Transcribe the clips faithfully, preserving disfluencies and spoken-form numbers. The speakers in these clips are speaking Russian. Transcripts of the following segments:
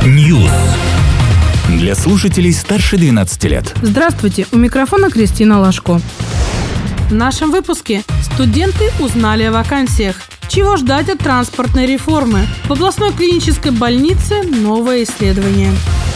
News. Для слушателей старше двенадцати лет. Здравствуйте, у микрофона Кристина Лашко. В нашем выпуске студенты узнали о вакансиях. Чего ждать от транспортной реформы? В областной клинической больнице новое исследование.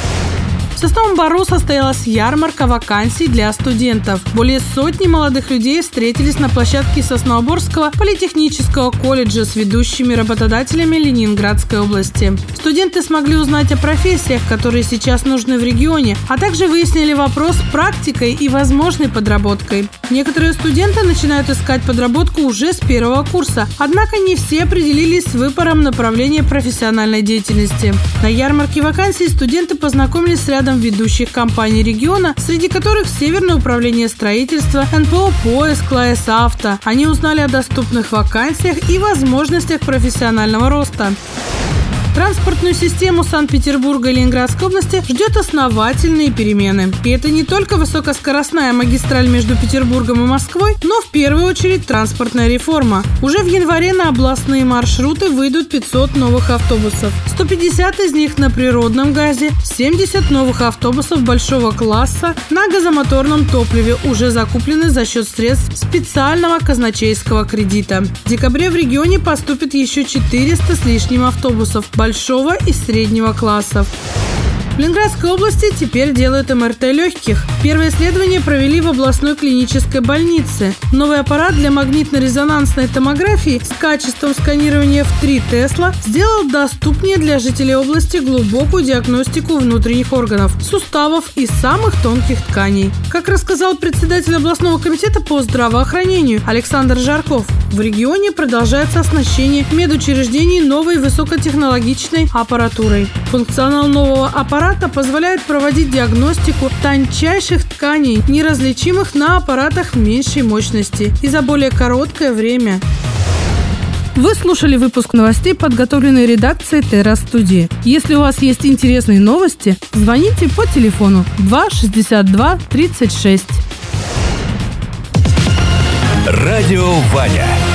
В Сосновом Бору состоялась ярмарка вакансий для студентов. Более сотни молодых людей встретились на площадке Сосновоборского политехнического колледжа с ведущими работодателями Ленинградской области. Студенты смогли узнать о профессиях, которые сейчас нужны в регионе, а также выяснили вопрос с практикой и возможной подработкой. Некоторые студенты начинают искать подработку уже с первого курса, однако не все определились с выбором направления профессиональной деятельности. На ярмарке вакансий студенты познакомились с рядом ведущих компаний региона, среди которых Северное управление строительства, эн пэ о «Поиск», КЛАЭС Авто. Они узнали о доступных вакансиях и возможностях профессионального роста. Транспортную систему Санкт-Петербурга и Ленинградской области ждет основательные перемены. И это не только высокоскоростная магистраль между Петербургом и Москвой, но в первую очередь транспортная реформа. Уже в январе на областные маршруты выйдут пятьсот новых автобусов. сто пятьдесят из них на природном газе, семьдесят новых автобусов большого класса на газомоторном топливе уже закуплены за счет средств специального казначейского кредита. В декабре в регионе поступит еще четыреста с лишним автобусов большого и среднего классов. В Ленинградской области теперь делают эм эр тэ легких. Первое исследование провели в областной клинической больнице. Новый аппарат для магнитно-резонансной томографии с качеством сканирования в три Тесла сделал доступнее для жителей области глубокую диагностику внутренних органов, суставов и самых тонких тканей. Как рассказал председатель областного комитета по здравоохранению Александр Жарков, в регионе продолжается оснащение медучреждений новой высокотехнологичной аппаратурой. Функционал нового аппарата позволяет проводить диагностику тончайших тканей, неразличимых на аппаратах меньшей мощности, и за более короткое время. Вы слушали выпуск новостей, подготовленный редакцией Терра-студии. Если у вас есть интересные новости, звоните по телефону два шестьдесят два тридцать шесть. Радио Ваня.